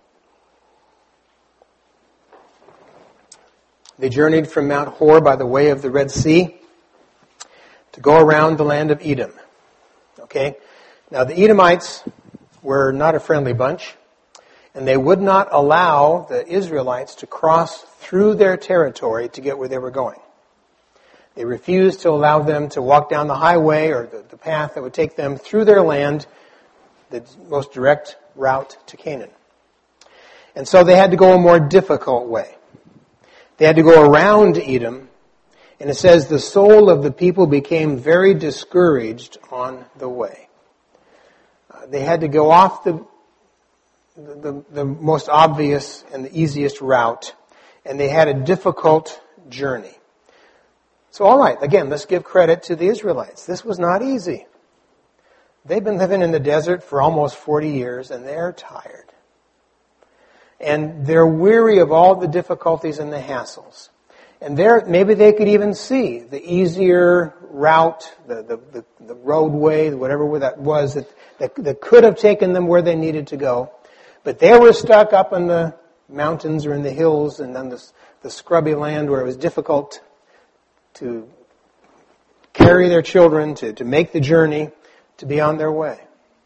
They journeyed from Mount Hor by the way of the Red Sea to go around the land of Edom. Okay? Now the Edomites were not a friendly bunch, and they would not allow the Israelites to cross through their territory to get where they were going. They refused to allow them to walk down the highway or the, the path that would take them through their land, the most direct route to Canaan. And so they had to go a more difficult way. They had to go around Edom, and it says the soul of the people became very discouraged on the way. Uh, they had to go off the, the the most obvious and the easiest route, and they had a difficult journey. So all right, again, let's give credit to the Israelites. This was not easy. They've been living in the desert for almost forty years, and they're tired. And they're weary of all the difficulties and the hassles. And there, maybe they could even see the easier route, the, the, the, the roadway, whatever that was, that, that, that could have taken them where they needed to go. But they were stuck up in the mountains or in the hills and on the, the scrubby land where it was difficult to carry their children, to, to make the journey, to be on their way.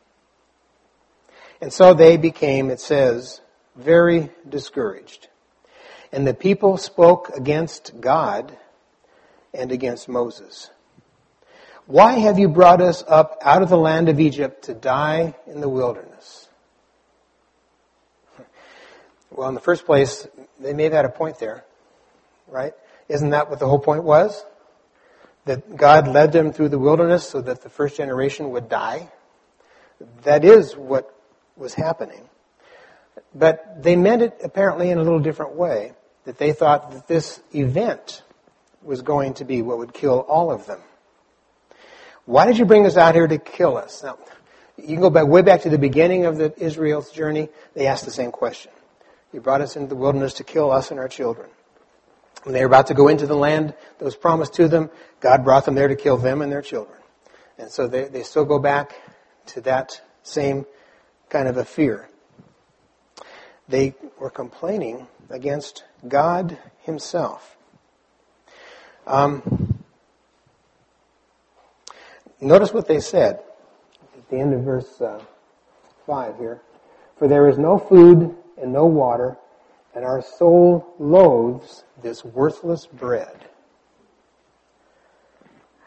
And so they became, it says, very discouraged. And the people spoke against God and against Moses. Why have you brought us up out of the land of Egypt to die in the wilderness? Well, in the first place, they may have had a point there, right? Isn't that what the whole point was? That God led them through the wilderness so that the first generation would die? That is what was happening. But they meant it apparently in a little different way, that they thought that this event was going to be what would kill all of them. Why did you bring us out here to kill us? Now, you can go back way back to the beginning of the Israel's journey. They asked the same question. You brought us into the wilderness to kill us and our children. When they were about to go into the land that was promised to them, God brought them there to kill them and their children. And so they, they still go back to that same kind of a fear. They were complaining against God Himself. Um, notice what they said at the end of verse uh, five here. For there is no food and no water, and our soul loathes this worthless bread.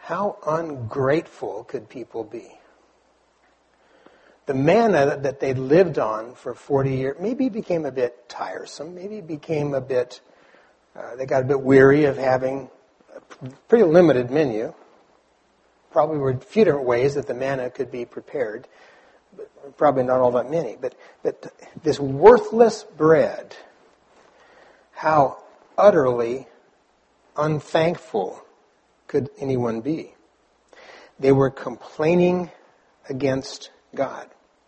how ungrateful could people be? The manna that they lived on for forty years maybe became a bit tiresome. Maybe it became a bit, uh, they got a bit weary of having a pretty limited menu. Probably were a few different ways that the manna could be prepared, but probably not all that many. But, but this worthless bread, how utterly unthankful could anyone be? They were complaining against God.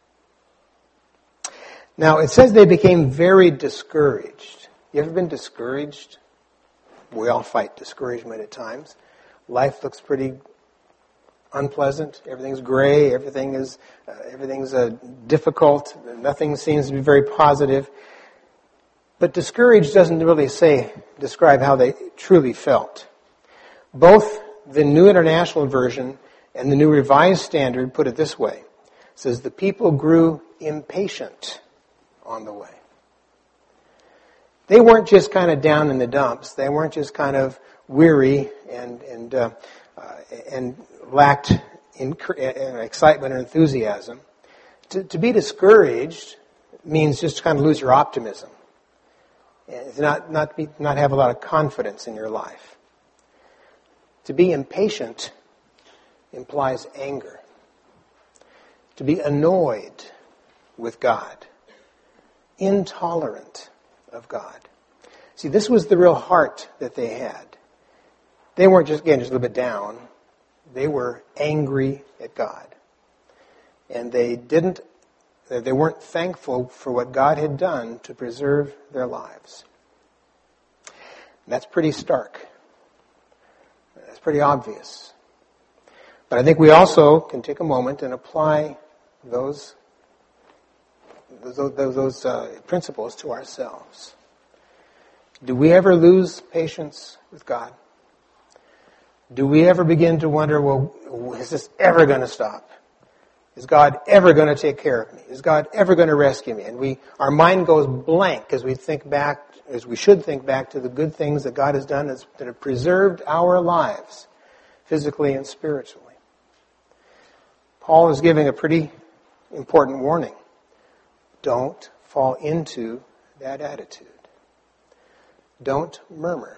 Now, it says they became very discouraged. You ever been discouraged? We all fight discouragement at times. Life looks pretty unpleasant. Everything's gray. Everything is uh, everything's uh, difficult. Nothing seems to be very positive. But discouraged doesn't really say describe how they truly felt. Both the New International Version and the New Revised Standard put it this way. It says, the people grew impatient on the way. They weren't just kind of down in the dumps. They weren't just kind of weary and and uh, uh, and lacked in, in excitement or enthusiasm. To, to be discouraged means just to kind of lose your optimism. And to not not be not have a lot of confidence in your life. To be impatient implies anger. To be annoyed with God. Intolerant of God. See, this was the real heart that they had. They weren't just, again, just a little bit down. They were angry at God. And they didn't, they weren't thankful for what God had done to preserve their lives. And that's pretty stark. That's pretty obvious. But I think we also can take a moment and apply those those, those, those uh, principles to ourselves. Do we ever lose patience with God? Do we ever begin to wonder, well, is this ever going to stop? Is God ever going to take care of me? Is God ever going to rescue me? And we, our mind goes blank as we think back, as we should think back to the good things that God has done that have preserved our lives, physically and spiritually. Paul is giving a pretty important warning. Don't fall into that attitude. Don't murmur.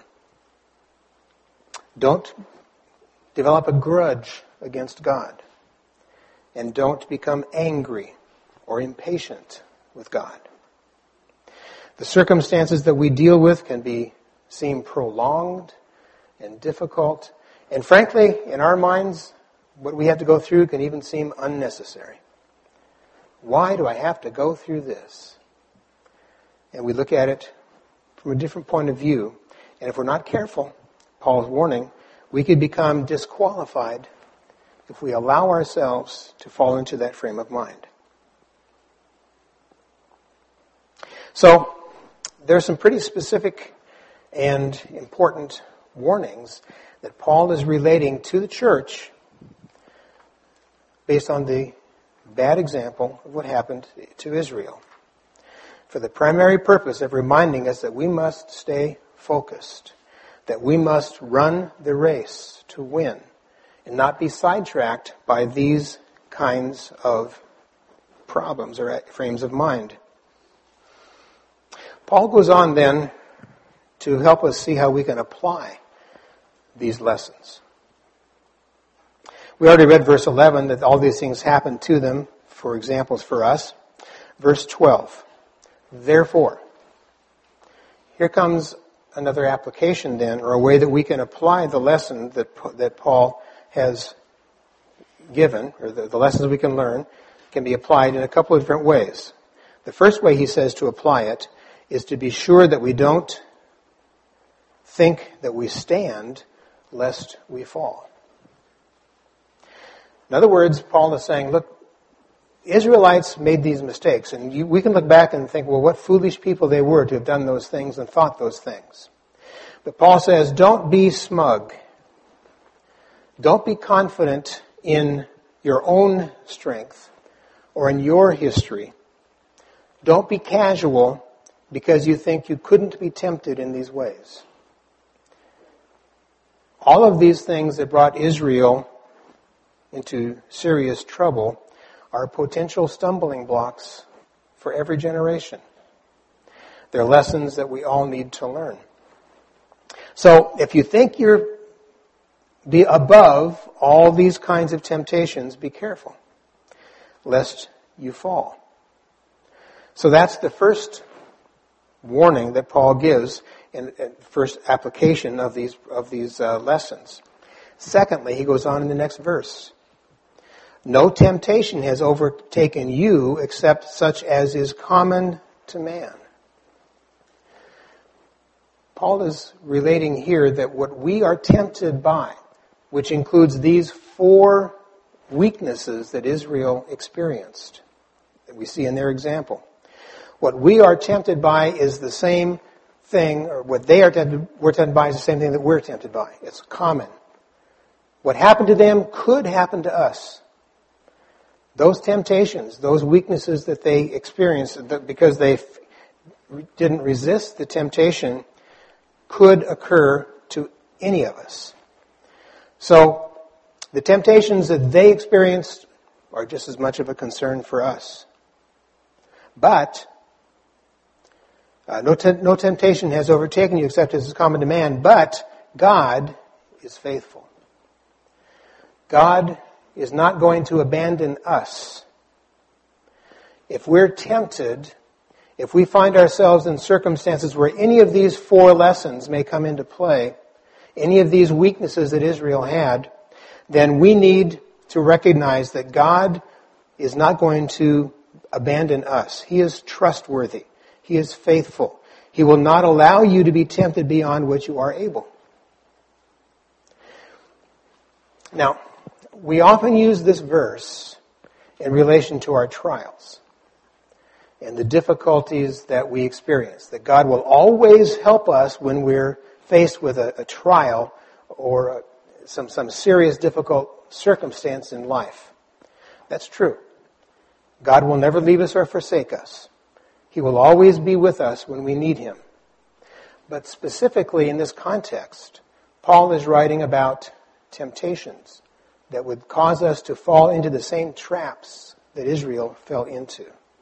Don't develop a grudge against God. And don't become angry or impatient with God. The circumstances that we deal with can be seem prolonged and difficult. And frankly, in our minds, what we have to go through can even seem unnecessary. Why do I have to go through this? And we look at it from a different point of view. And if we're not careful, Paul's warning, we could become disqualified if we allow ourselves to fall into that frame of mind. So, there are some pretty specific and important warnings that Paul is relating to the church based on the bad example of what happened to Israel, for the primary purpose of reminding us that we must stay focused, that we must run the race to win, and not be sidetracked by these kinds of problems or frames of mind. Paul goes on then to help us see how we can apply these lessons. We already read verse eleven that all these things happened to them for examples for us. Verse twelve, therefore, here comes another application then, or a way that we can apply the lesson that that Paul has given, or the, the lessons we can learn, can be applied in a couple of different ways. The first way he says to apply it is to be sure that we don't think that we stand lest we fall. In other words, Paul is saying, look, Israelites made these mistakes, and you, we can look back and think, well, what foolish people they were to have done those things and thought those things. But Paul says, don't be smug. Don't be confident in your own strength or in your history. Don't be casual because you think you couldn't be tempted in these ways. all of these things that brought Israel into serious trouble are potential stumbling blocks for every generation. They're lessons that we all need to learn. So if you think you're be above all these kinds of temptations, be careful, lest you fall. So that's the first warning that Paul gives in the first application of these of these uh, lessons. Secondly, he goes on in the next verse. No temptation has overtaken you except such as is common to man. Paul is relating here that what we are tempted by, which includes these four weaknesses that Israel experienced, that we see in their example. What we are tempted by is the same thing, or what they are tempted, we're tempted by is the same thing that we're tempted by. It's common. What happened to them could happen to us. Those temptations, those weaknesses that they experienced because they didn't resist the temptation, could occur to any of us. So, the temptations that they experienced are just as much of a concern for us. But, uh, no, te- no temptation has overtaken you except as is common to man, but God is faithful. God is not going to abandon us. If we're tempted, if we find ourselves in circumstances where any of these four lessons may come into play, any of these weaknesses that Israel had, then we need to recognize that God is not going to abandon us. He is trustworthy. He is faithful. He will not allow you to be tempted beyond what you are able. Now, we often use this verse in relation to our trials and the difficulties that we experience. That God will always help us when we're faced with a, a trial or a, some, some serious difficult circumstance in life. That's true. God will never leave us or forsake us. He will always be with us when we need Him. But specifically in this context, Paul is writing about temptations that would cause us to fall into the same traps that Israel fell into.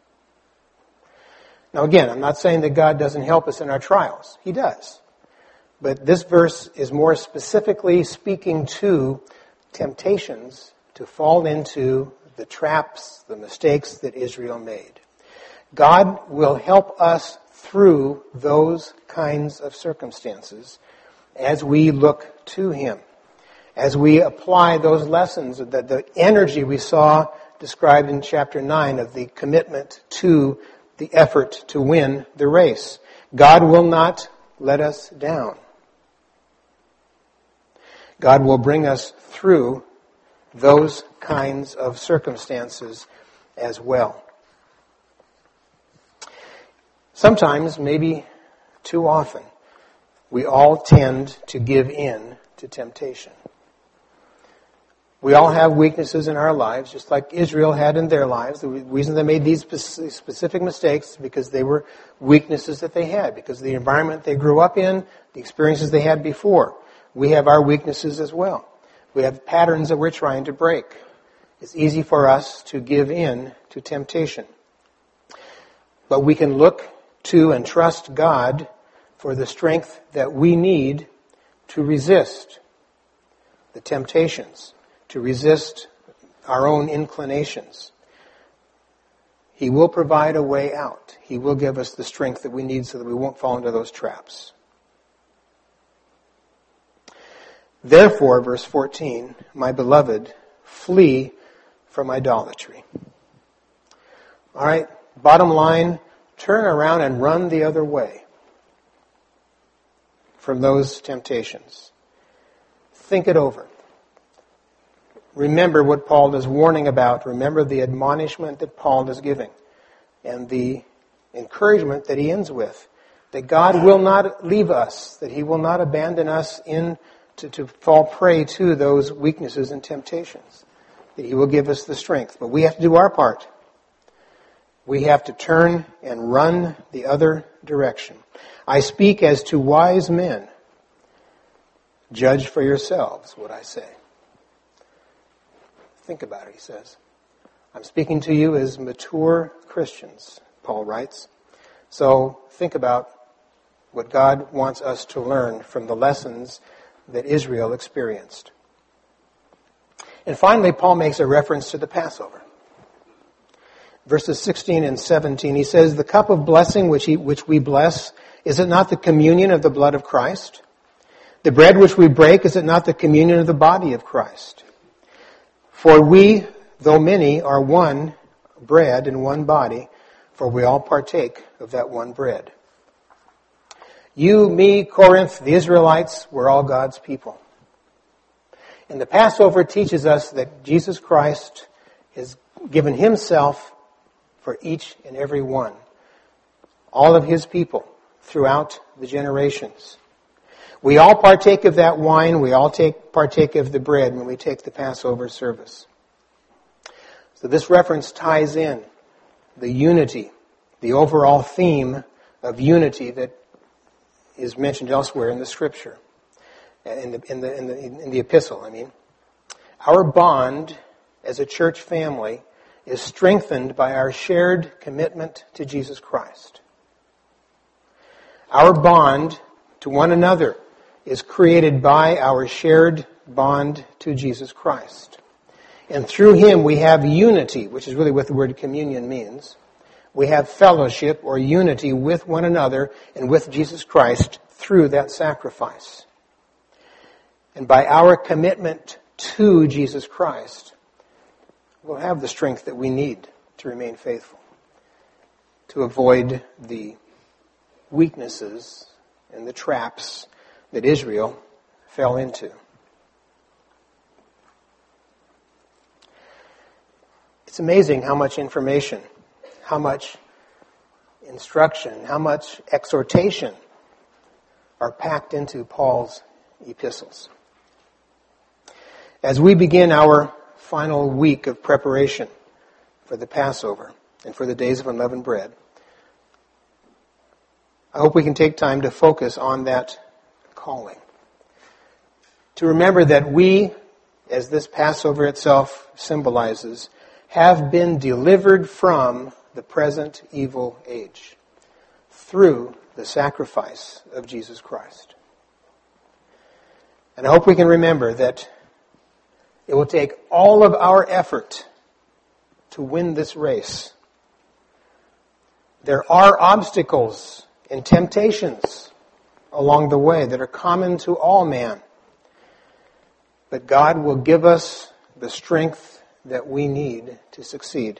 Now again, I'm not saying that God doesn't help us in our trials. He does. But this verse is more specifically speaking to temptations to fall into the traps, the mistakes that Israel made. God will help us through those kinds of circumstances as we look to Him. As we apply those lessons, the, the energy we saw described in chapter nine of the commitment to the effort to win the race. God will not let us down. God will bring us through those kinds of circumstances as well. Sometimes, maybe too often, we all tend to give in to temptation. We all have weaknesses in our lives, just like Israel had in their lives. The reason they made these specific mistakes is because they were weaknesses that they had, because of the environment they grew up in, the experiences they had before. We have our weaknesses as well. We have patterns that we're trying to break. It's easy for us to give in to temptation. But we can look to and trust God for the strength that we need to resist the temptations, to resist our own inclinations. He will provide a way out. He will give us the strength that we need so that we won't fall into those traps. Therefore, verse fourteen, my beloved, flee from idolatry. All right, bottom line, turn around and run the other way from those temptations. Think it over. Remember what Paul is warning about. Remember the admonishment that Paul is giving and the encouragement that he ends with. That God will not leave us, that He will not abandon us in to, to fall prey to those weaknesses and temptations. That He will give us the strength. But we have to do our part. We have to turn and run the other direction. I speak as to wise men. Judge for yourselves what I say. Think about it, he says. I'm speaking to you as mature Christians, Paul writes. So think about what God wants us to learn from the lessons that Israel experienced. And finally, Paul makes a reference to the Passover. Verses sixteen and seventeen, he says, the cup of blessing which, he, which we bless, is it not the communion of the blood of Christ? The bread which we break, is it not the communion of the body of Christ? For we, though many, are one bread and one body, for we all partake of that one bread. You, me, Corinth, the Israelites, we're all God's people. And the Passover teaches us that Jesus Christ has given himself for each and every one, all of his people throughout the generations. We all partake of that wine, we all take partake of the bread when we take the Passover service. So this reference ties in the unity, the overall theme of unity that is mentioned elsewhere in the Scripture, in the, in the, in the, in the epistle, I mean. Our bond as a church family is strengthened by our shared commitment to Jesus Christ. Our bond to one another is created by our shared bond to Jesus Christ. And through him we have unity, which is really what the word communion means. We have fellowship or unity with one another and with Jesus Christ through that sacrifice. And by our commitment to Jesus Christ, we'll have the strength that we need to remain faithful, to avoid the weaknesses and the traps that Israel fell into. It's amazing how much information, how much instruction, how much exhortation are packed into Paul's epistles. As we begin our final week of preparation for the Passover and for the days of unleavened bread, I hope we can take time to focus on that calling. To remember that we, as this Passover itself symbolizes, have been delivered from the present evil age through the sacrifice of Jesus Christ. And I hope we can remember that it will take all of our effort to win this race. There are obstacles and temptations along the way that are common to all man. But God will give us the strength that we need to succeed.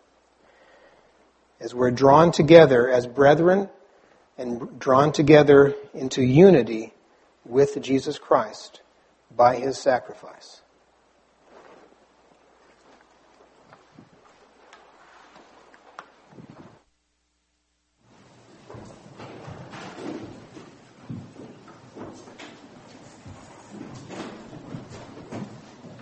As we're drawn together as brethren and drawn together into unity with Jesus Christ by his sacrifice.